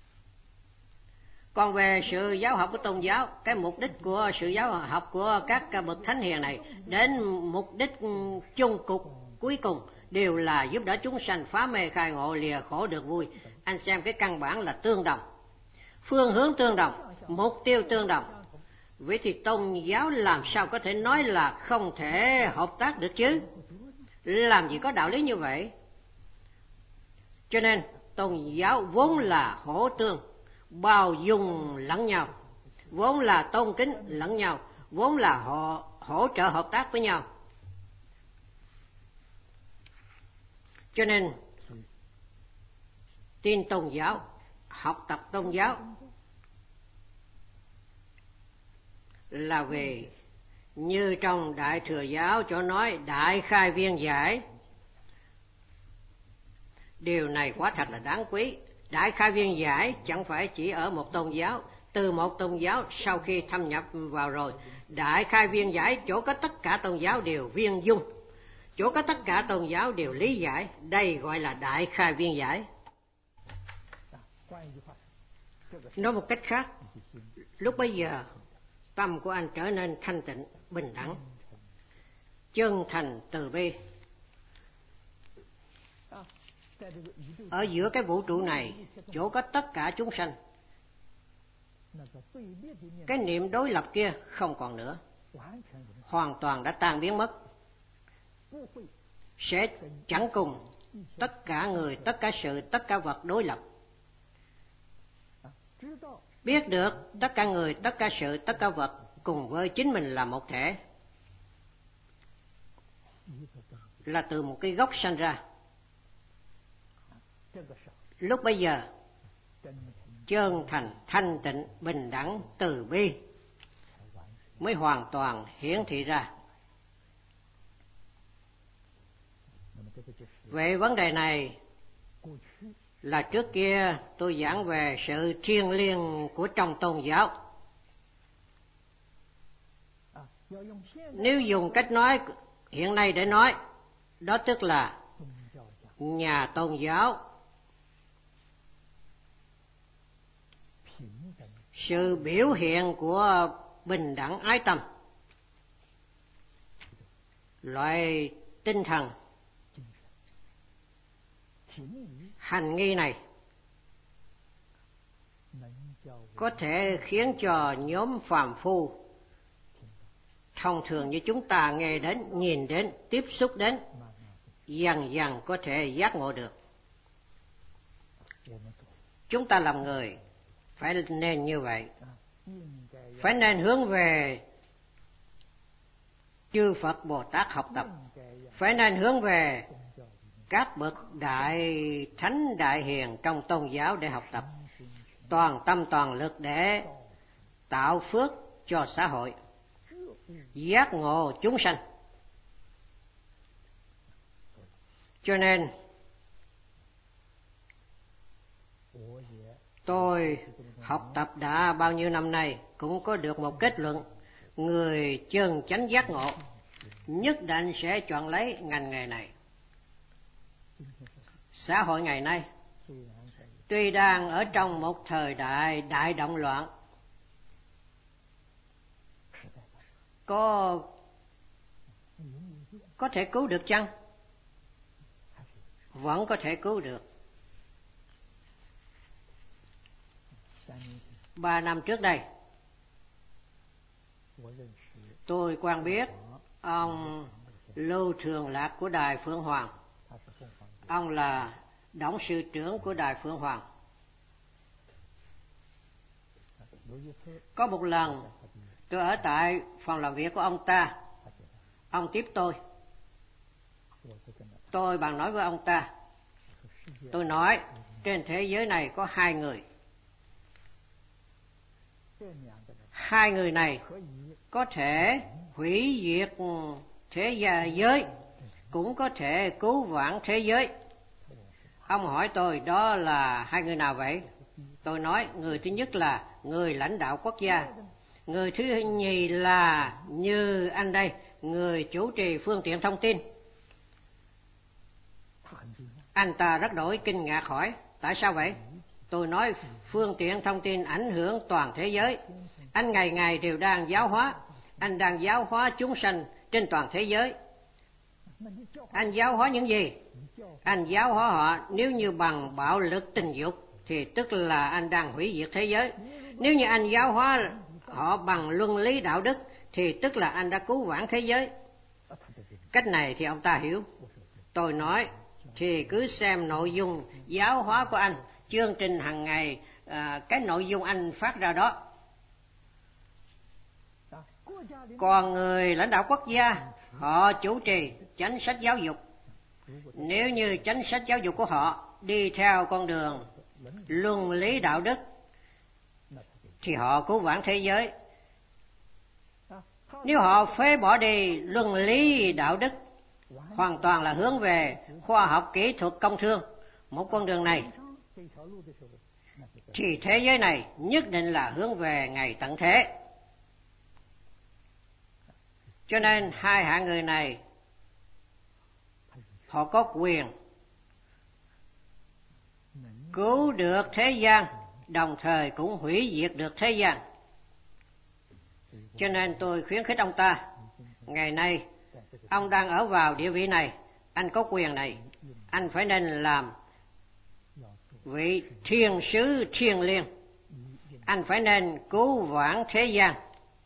Còn về sự giáo học của tôn giáo, cái mục đích của sự giáo học của các bậc thánh hiền này đến mục đích chung cục cuối cùng đều là giúp đỡ chúng sanh phá mê khai ngộ, lìa khổ được vui. Anh xem cái căn bản là tương đồng, phương hướng tương đồng, mục tiêu tương đồng. Vậy thì tôn giáo làm sao có thể nói là không thể hợp tác được chứ? Làm gì có đạo lý như vậy? Cho nên tôn giáo vốn là hỗ tương, bao dung lẫn nhau, vốn là tôn kính lẫn nhau, vốn là họ hỗ trợ hợp tác với nhau. Cho nên tin tôn giáo, học tập tôn giáo là về như trong Đại Thừa giáo chỗ nói đại khai viên giải. Điều này quá thật là đáng quý. Đại khai viên giải chẳng phải chỉ ở một tôn giáo. Từ một tôn giáo sau khi thâm nhập vào rồi, đại khai viên giải chỗ có tất cả tôn giáo đều viên dung, chỗ có tất cả tôn giáo đều lý giải. Đây gọi là đại khai viên giải. Nói một cách khác, lúc bấy giờ tâm của anh trở nên thanh tịnh, bình đẳng, chân thành, từ bi. Ở giữa cái vũ trụ này, chỗ có tất cả chúng sanh, cái niệm đối lập kia không còn nữa, hoàn toàn đã tan biến mất. Sẽ chẳng cùng tất cả người, tất cả sự, tất cả vật đối lập. Biết được tất cả người, tất cả sự, tất cả vật cùng với chính mình là một thể, là từ một cái gốc sanh ra. Lúc bây giờ chân thành, thanh tịnh, bình đẳng, từ bi mới hoàn toàn hiển thị ra. Về vấn đề này là trước kia tôi giảng về sự thiêng liêng của trong tôn giáo. Nếu dùng cách nói hiện nay để nói, đó tức là nhà tôn giáo, sự biểu hiện của bình đẳng ái tâm, loại tinh thần hành nghi này có thể khiến cho nhóm phàm phu thông thường như chúng ta nghe đến, nhìn đến, tiếp xúc đến, dần dần có thể giác ngộ được. Chúng ta làm người phải nên như vậy, phải nên hướng về chư Phật Bồ Tát học tập, phải nên hướng về các bậc đại thánh đại hiền trong tôn giáo để học tập, toàn tâm toàn lực để tạo phước cho xã hội, giác ngộ chúng sanh. Cho nên tôi học tập đã bao nhiêu năm nay cũng có được một kết luận: người chân chánh giác ngộ nhất định sẽ chọn lấy ngành nghề này. Xã hội ngày nay tuy đang ở trong một thời đại đại động loạn, có có thể cứu được chăng? Vẫn có thể cứu được. Ba năm trước đây, tôi quen biết ông Lưu Thường Lạc của Đài Phượng Hoàng. Ông là董sự trưởng của Đài Phượng Hoàng. Có một lần tôi ở tại phòng làm việc của ông ta, ông tiếp tôi. Tôi bàn nói với ông ta, tôi nói trên thế giới này có hai người. Hai người này có thể hủy diệt thế giới, cũng có thể cứu vãn thế giới. Ông hỏi tôi đó là hai người nào vậy? Tôi nói người thứ nhất là người lãnh đạo quốc gia, người thứ nhì là như anh đây, người chủ trì phương tiện thông tin. Anh ta rất đổi kinh ngạc hỏi, tại sao vậy? Tôi nói phương tiện thông tin ảnh hưởng toàn thế giới. Anh ngày ngày đều đang giáo hóa, anh đang giáo hóa chúng sanh trên toàn thế giới. Anh giáo hóa những gì? Anh giáo hóa họ nếu như bằng bạo lực tình dục thì tức là anh đang hủy diệt thế giới. Nếu như anh giáo hóa họ bằng luân lý đạo đức thì tức là anh đã cứu vãn thế giới. Cách này thì ông ta hiểu. Tôi nói thì cứ xem nội dung giáo hóa của anh, chương trình hàng ngày, à, cái nội dung anh phát ra đó. Còn người lãnh đạo quốc gia, họ chủ trì chính sách giáo dục. Nếu như chính sách giáo dục của họ đi theo con đường luân lý đạo đức thì họ cứu vãn thế giới. Nếu họ phế bỏ đi luân lý đạo đức, hoàn toàn là hướng về khoa học kỹ thuật công thương, một con đường này, thì thế giới này nhất định là hướng về ngày tận thế. Cho nên hai hạng người này họ có quyền cứu được thế gian, đồng thời cũng hủy diệt được thế gian. Cho nên tôi khuyến khích ông ta, ngày nay ông đang ở vào địa vị này, anh có quyền này, anh phải nên làm vị thiên sứ thiêng liêng, anh phải nên cứu vãn thế gian.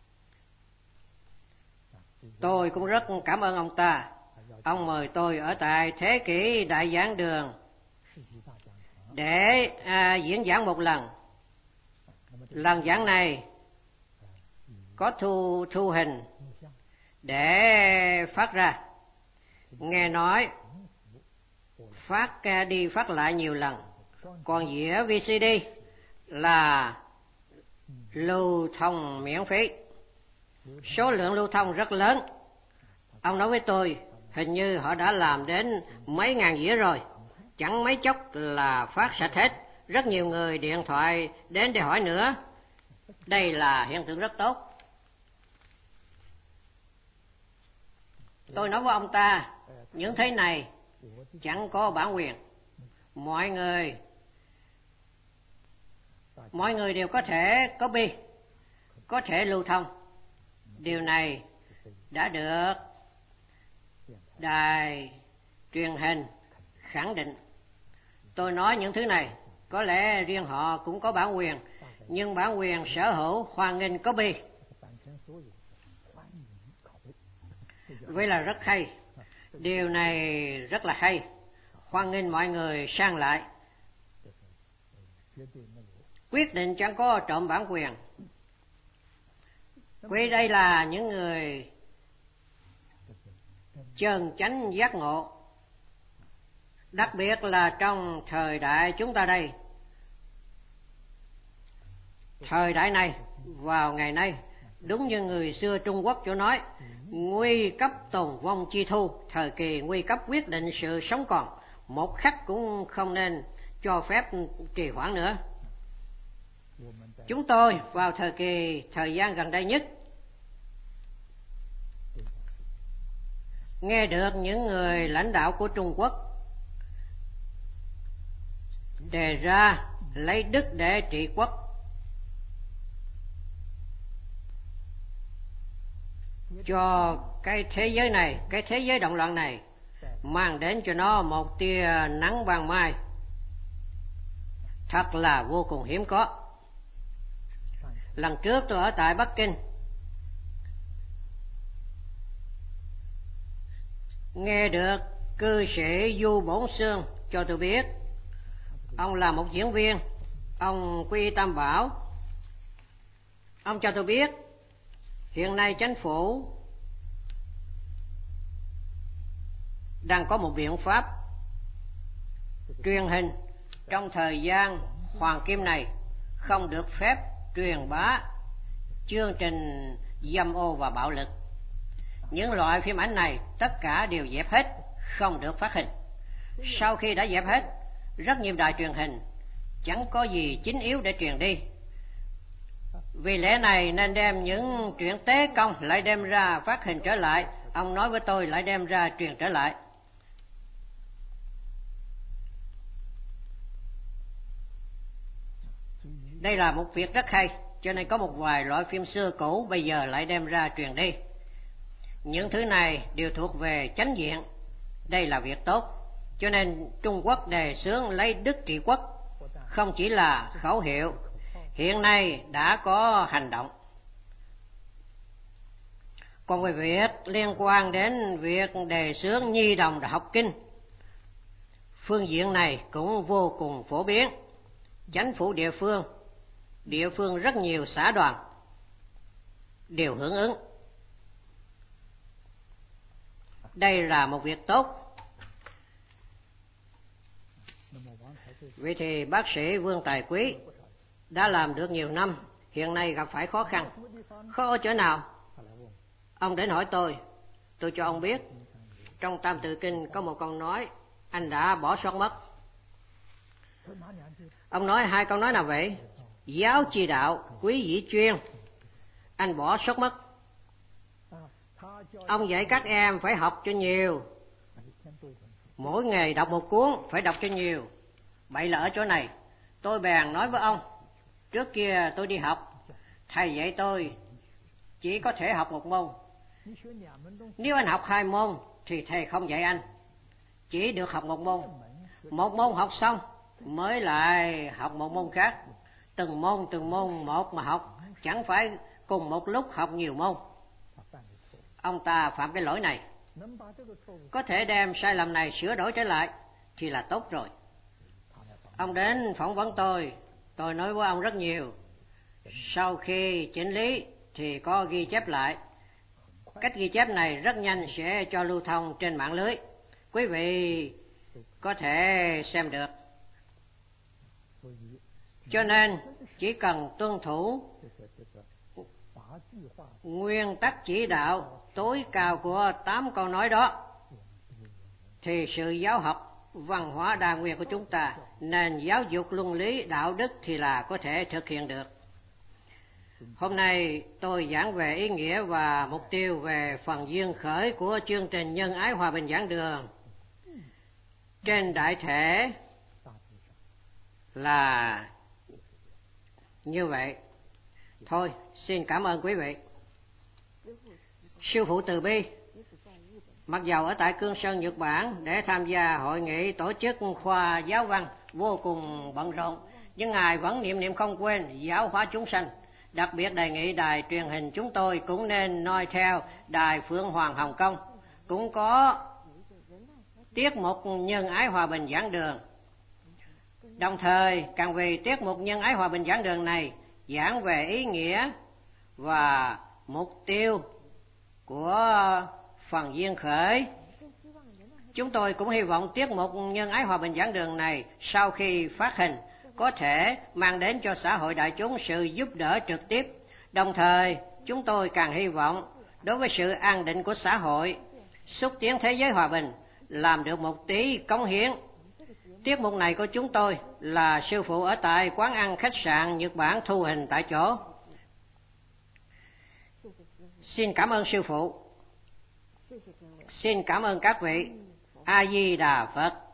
Tôi cũng rất cảm ơn ông ta. Ông mời tôi ở tại Thế Kỷ Đại Giảng Đường để à, diễn giảng một lần. Lần giảng này có thu thu hình để phát ra. Nghe nói phát đi phát lại nhiều lần. Còn dĩa vê xê đê là lưu thông miễn phí, số lượng lưu thông rất lớn. Ông nói với tôi hình như họ đã làm đến mấy ngàn dĩa rồi, chẳng mấy chốc là phát sạch hết. Rất nhiều người điện thoại đến để hỏi nữa. Đây là hiện tượng rất tốt. Tôi nói với ông ta, những thế này chẳng có bản quyền. Mọi người mọi người đều có thể copy, có thể lưu thông. Điều này đã được đài truyền hình khẳng định. Tôi nói những thứ này, có lẽ riêng họ cũng có bản quyền, nhưng bản quyền sở hữu hoan nghênh copy. Vậy là rất hay. Điều này rất là hay. Hoan nghênh mọi người sang lại. Quyết định chẳng có trộm bản quyền. Quý đây là những người chân chánh giác ngộ. Đặc biệt là trong thời đại chúng ta đây. Thời đại này, vào ngày nay, đúng như người xưa Trung Quốc chỗ nói, nguy cấp tồn vong chi thu, thời kỳ nguy cấp quyết định sự sống còn, một khắc cũng không nên cho phép trì hoãn nữa. Chúng tôi vào thời kỳ thời gian gần đây nhất nghe được những người lãnh đạo của Trung Quốc đề ra lấy đức để trị quốc. Cho cái thế giới này, cái thế giới động loạn này, mang đến cho nó một tia nắng ban mai. Thật là vô cùng hiếm có. Lần trước tôi ở tại Bắc Kinh, nghe được cư sĩ Du Bổn Xương cho tôi biết, ông là một diễn viên, ông Quy Tam Bảo. Ông cho tôi biết hiện nay chính phủ đang có một biện pháp truyền hình trong thời gian hoàng kim này không được phép truyền bá chương trình dâm ô và bạo lực. Những loại phim ảnh này tất cả đều dẹp hết, không được phát hình. Sau khi đã dẹp hết, rất nhiều đài truyền hình chẳng có gì chính yếu để truyền đi. Vì lẽ này nên đem những chuyện tế công lại đem ra phát hình trở lại. Ông nói với tôi lại đem ra truyền trở lại. Đây là một việc rất hay, cho nên có một vài loại phim xưa cũ bây giờ lại đem ra truyền đi. Những thứ này đều thuộc về chánh diện. Đây là việc tốt. Cho nên Trung Quốc đề xướng lấy đức trị quốc không chỉ là khẩu hiệu, hiện nay đã có hành động. Còn về việc liên quan đến việc đề xướng nhi đồng học kinh, phương diện này cũng vô cùng phổ biến. Chính phủ địa phương, địa phương rất nhiều xã đoàn đều hưởng ứng. Đây là một việc tốt. Vậy thì bác sĩ Vương Tài Quý đã làm được nhiều năm, hiện nay gặp phải khó khăn. Khó ở chỗ nào? Ông đến hỏi tôi, tôi cho ông biết. Trong Tam Tự Kinh có một câu nói, anh đã bỏ sót mất. Ông nói hai câu nói nào vậy? Giáo chi đạo, quý dĩ chuyên. Anh bỏ sót mất. Ông dạy các em phải học cho nhiều, mỗi ngày đọc một cuốn, phải đọc cho nhiều. Vậy là ở chỗ này, tôi bèn nói với ông, trước kia tôi đi học, thầy dạy tôi chỉ có thể học một môn. Nếu anh học hai môn thì thầy không dạy anh, chỉ được học một môn. Một môn học xong mới lại học một môn khác. Từng môn từng môn một mà học, chẳng phải cùng một lúc học nhiều môn. Ông ta phạm cái lỗi này, có thể đem sai lầm này sửa đổi trở lại thì là tốt rồi. Ông đến phỏng vấn tôi, tôi nói với ông rất nhiều. Sau khi chỉnh lý thì có ghi chép lại. Cách ghi chép này rất nhanh sẽ cho lưu thông trên mạng lưới. Quý vị có thể xem được. Cho nên chỉ cần tuân thủ nguyên tắc chỉ đạo tối cao của tám câu nói đó thì sự giáo học văn hóa đa nguyên của chúng ta, nền giáo dục luân lý đạo đức thì là có thể thực hiện được. Hôm nay tôi giảng về ý nghĩa và mục tiêu về phần duyên khởi của chương trình Nhân ái hòa bình giảng đường. Trên đại thể là như vậy. Thôi, xin cảm ơn quý vị. Sư phụ từ bi, mặc dầu ở tại Cương Sơn, Nhật Bản để tham gia hội nghị tổ chức khoa giáo văn vô cùng bận rộn, nhưng Ngài vẫn niệm niệm không quên giáo hóa chúng sanh. Đặc biệt đề nghị đài truyền hình chúng tôi cũng nên noi theo đài Phượng Hoàng Hồng Kông, cũng có tiết mục nhân ái hòa bình giảng đường. Đồng thời, càng vì tiết mục nhân ái hòa bình giảng đường này giảng về ý nghĩa và mục tiêu của phần duyên khởi, chúng tôi cũng hy vọng tiết mục nhân ái hòa bình giảng đường này sau khi phát hình có thể mang đến cho xã hội đại chúng sự giúp đỡ trực tiếp. Đồng thời, chúng tôi càng hy vọng đối với sự an định của xã hội, xúc tiến thế giới hòa bình, làm được một tí cống hiến. Tiết mục này của chúng tôi là sư phụ ở tại quán ăn khách sạn Nhật Bản thu hình tại chỗ. Xin cảm ơn sư phụ. Xin cảm ơn các vị. A Di Đà Phật.